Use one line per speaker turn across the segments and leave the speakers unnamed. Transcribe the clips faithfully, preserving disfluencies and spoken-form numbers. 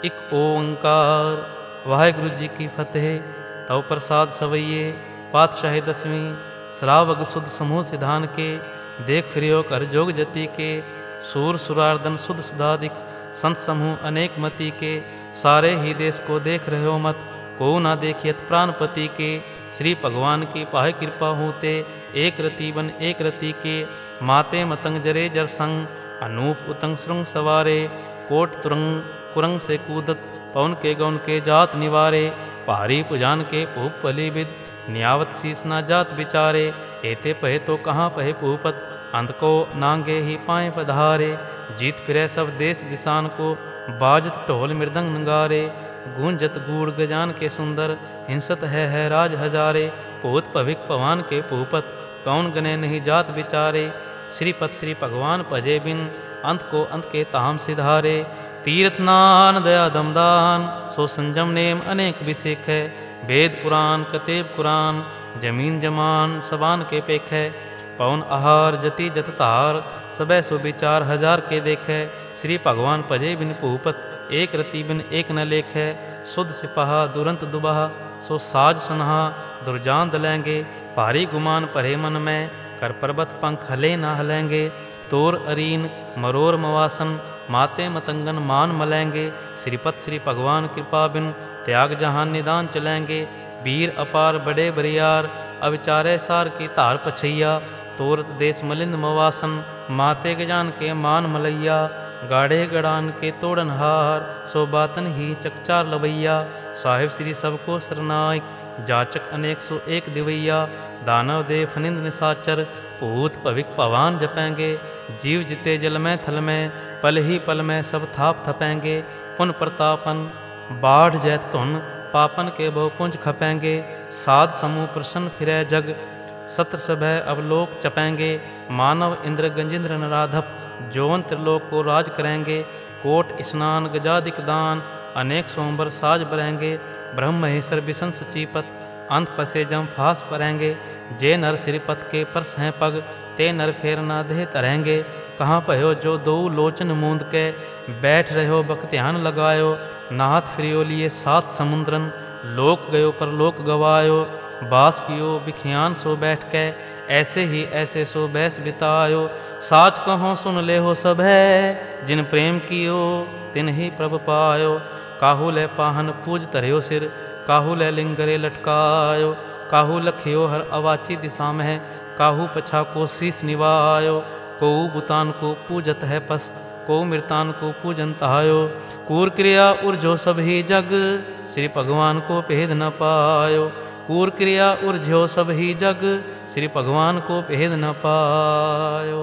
एक ओंकार। वाहेगुरु जी की फतेह। तव प्रसाद सवैये पातशाही दसवीं श्रावग सुध समूह सिधान के देख फिरियो कर जोग जति के सूर सुरार्दन सुध सुधादिक संत समूह अनेक मति के सारे ही देश को देख रहे हो मत को ना देखियत प्राणपति के श्री भगवान की पाहे कृपा होते एक रति बन एक रति के माते मतंग जरे जर संग अनूप उतंग श्रृंग सवारे कोट तुरंग कुरंग से कूदत पवन के गौन के जात निवारे पहाड़ी पुजान के पूप पलीबिद न्यावत शीस ना जात बिचारे एते पहे तो कहाँ पहे पूपत अंत को नांगे ही पाए पधारे जीत फिरे सब देश दिशान को बाजत ढोल मृदंग नगारे गूंजत गूढ़ गजान के सुंदर हिंसत है है राज हजारे पूत पविक पवान के पूपत कौन गने नहीं जात बिचारे श्रीपत श्री भगवान भजे बिन अंत को अंत के ताम सिधारे तीर्थ नान दया दमदान सो संजम नेम अनेक विसेख है वेद पुराण कतेब कुरान जमीन जमान सबान के पेख है पवन आहार जति जत तार सबै सो विचार हजार के देखे श्री भगवान भजे बिन भूपत एक रति बिन एक न लेख है सुध सिपाहा दुरंत दुबाहा सो साज सनहा दुर्जान दलेंगे भारी गुमान परे मन में कर पर्वत पंख हले ना हलेंगे तोर अरीन मरोर मवासन माते मतंगन मान मलेंगे श्रीपत श्री भगवान कृपा बिन त्याग जहान निदान चलेंगे वीर अपार बड़े बरियार अविचारे सार की धार पछैया तोरत देश मलिंद मवासन माते गजान के मान मलैया गाढ़े गड़ान के तोड़न हार सो बातन ही चकचार लवैया साहिब श्री सबको सरनायक जाचक अनेक सो एक दिवैया दानव देव फनिंद निसाचर भूत भविक पवान जपेंगे जीव जिते जल में थल में पल ही पल में सब थाप थपेंगे पुन प्रतापन बाढ़ जैत धुन पापन के बहु पुंज खपेंगे साध समूह प्रसन्न फिरै जग सत्र सभय अवलोक चपेंगे मानव इंद्र गंजिंद्र नराधप जौवन त्रिलोक को राज करेंगे कोट स्नान गजादिक दान अनेक सोमबर साज बरेंगे ब्रह्म महेश्वर बिसन सचीपत अंत फसे जम फास परेंगे जे नर श्रीपत के परस हैं पग ते नर फेर ना देह तरेंगे कहाँ पहो जो दो लोचन मूंद के बैठ रहो बक ध्यान लगायो नाहत फिरियो लिए सात समुद्रन लोक गयो पर लोक गवायो बास कियो बिखियान सो बैठ के ऐसे ही ऐसे सो बैस बितायो साच कहो सुन ले हो सब है जिन प्रेम कियो तिन ही प्रभ पायो काहू ले पाहन पूज तरयो सिर काहू ले लिंगरे लटकायो काहू लखियो हर अवाची दिशा में है काहू पछा को शीस निवायो को बुतान को पूजत है पस को मृतान को पूजन तहायो कूर क्रिया उर्जो सब ही जग श्री भगवान को भेद न पायो कूर क्रिया उर्जो सब ही जग श्री भगवान को भेद न पायो।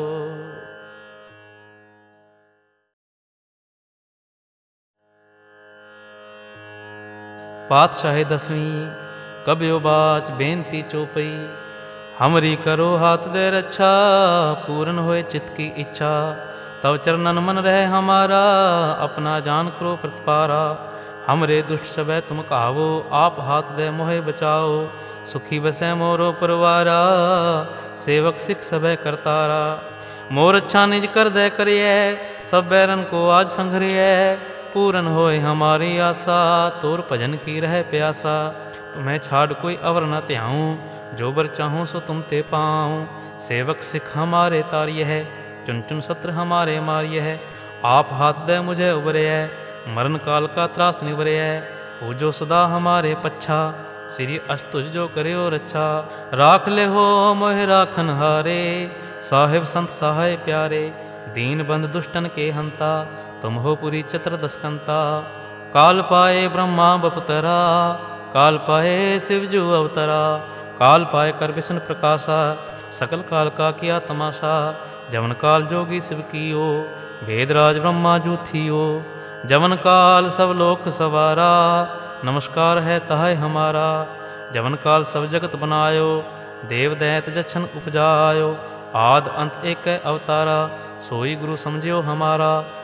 पातशाही दसवीं कब्यो बाच बेनती चौपई हमरी करो हाथ दे रक्षा पूर्ण होए चित्त की इच्छा तव चरणन मन रहे हमारा अपना जान करो प्रतिपारा हमरे दुष्ट सबे तुम कहावो आप हाथ दे मोहे बचाओ सुखी बसे मोरो परवारा सेवक सिख सबे करतारा मोर अच्छा निज कर दे करिए सब बैरन को आज संघरिए पूरन होए हमारी आशा तोर भजन की रह प्यासा तुम्हें छाड़ कोई अवर न त्याऊँ जो बर चाहूँ सो तुम ते पाऊँ सेवक सिख हमारे तारिय है चुन चुन सत्र हमारे मारिय है आप हाथ दे मुझे उबरे है मरण काल का त्रास निवरे है हो जो सदा हमारे पच्छा श्री अस्तुज जो करे और अच्छा राख ले हो मोह राखन हारे साहिब संत सहाय प्यारे दीन बंद दुष्टन के हंता तुम हो पुरी चतुर्दशकंता काल पाए ब्रह्मा बपुतरा काल पाए शिवजू अवतरा काल पाए कर विष्णु प्रकाशा सकल काल का किया तमाशा जवन काल जोगी शिव कियो वेदराज ब्रह्मा जू थियो जवन काल सब लोक सवारा नमस्कार है तहाय हमारा जवन काल सब जगत बनायो देव दैत जछन उपजायो आद अंत एक अवतारा सोई गुरु समझियो हमारा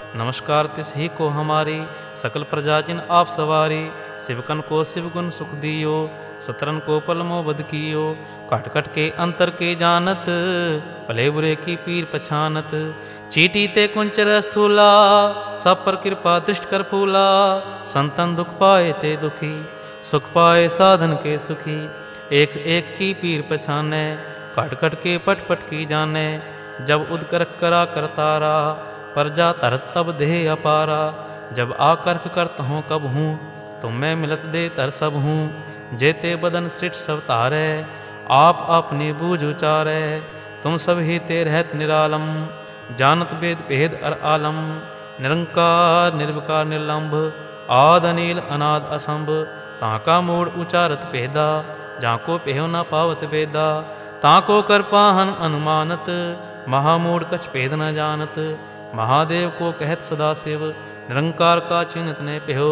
नमस्कार तिस ही को हमारी, सकल प्रजा जिन आप सवारी। शिवकन को शिव गुण सुख दियो, सतरन को पलमो बद कियो। कट कट के अंतर के जानत, भले बुरे की पीर पछानत। चीटी ते कुंचर स्थूला, सब पर कृपा दृष्ट कर फूला। संतन दुख पाए ते दुखी, सुख पाए साधन के सुखी। एक एक की पीर पछाने, कट कट के पट पट की जाने। जब उदकरख करा करतारा, प्रजा तरत तब देह अपारा। जब आकर्ख करत हों कब हूँ, तुम मैं मिलत दे तर सब हूँ। जेते बदन सृष्ट सब तारै, आप अपने बूझ उचारै। तुम सब ही ते रहत निरालम, जानत वेद भेद अर आलम। निरंकार निर्विकार निर्लंभ, आद अनील अनाद असंभ। ताका मूड उचारत भेदा, जाको पेहो न पावत वेदा। ताको कर पाहन अनुमानत, महामूड कछ भेद न जानत। महादेव को कहत सदा शिव, निरंकार का चिन्हत ने पेहो।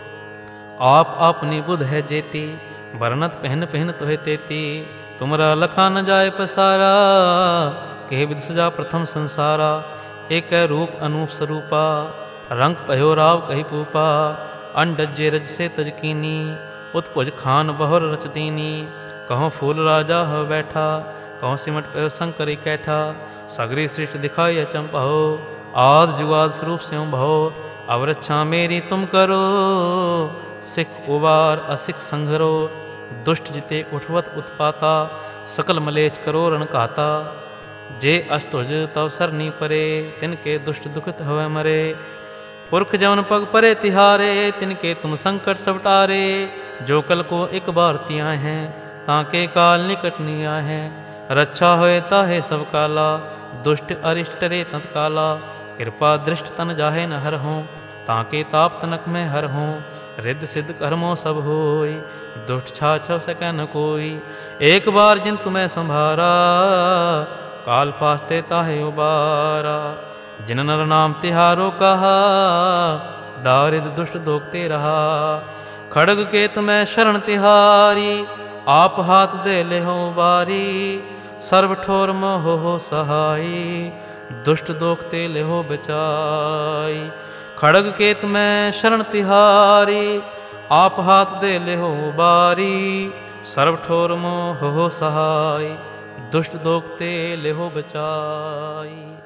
आप अपनी बुध है जेती, बरनत पहन पहन तोहे तेती। तुमरा लखा न जाय पसारा, कह विद सजा प्रथम संसारा। एक रूप अनूप स्वरूपा, रंग पहो राव कही पूपा। अंडजे रज से तजकीनी, उत्पुज खान बहुर रचतीनी। कहो फूल राजा हो बैठा, कहो सिमट पहो शंकर कैठा। सगरी सृष्टि दिखाई अचंपहो, आद जुगाद स्वरूप स्यों भहो। अब रक्षा मेरी तुम करो, सिख उबार असिख संघरो। दुष्ट जिते उठवत उत्पाता, सकल मलेच करो रण कहता। जे अस्तुज तव सरनी परे, तिनके दुष्ट दुखित होवे मरे। पुरख जवन पग परे तिहारे, तिनके तुम संकट सब टारे। जो कल को एक बार तिया हैं, ताके काल निकट निया है। रक्षा होए ताहे सब काला, दुष्ट अरिष्ट रे तत्काला। कृपा दृष्ट तन जाहे न हर हों, ताके ताप तनक में हर हों। रिद्ध सिद्ध कर्मों सब होई, दुष्ट छा छव सकै न कोई। एक बार जिन तुम्हें संभारा, काल फास्ते ताहे उबारा। जिन नर नाम तिहारो कहा, दारिद दुष्ट दोखते रहा। खड़ग के तुम्हें शरण तिहारी, आप हाथ दे ले हो बारी। सर्व ठोर मोह हो सहाई, दुष्ट दोखते ले हो बचाई। खड़ग केत में शरण तिहारी, आप हाथ दे ले हो बारी। सर्व ठोर मोह हो सहाय, दुष्ट दोखते ले हो बचाई।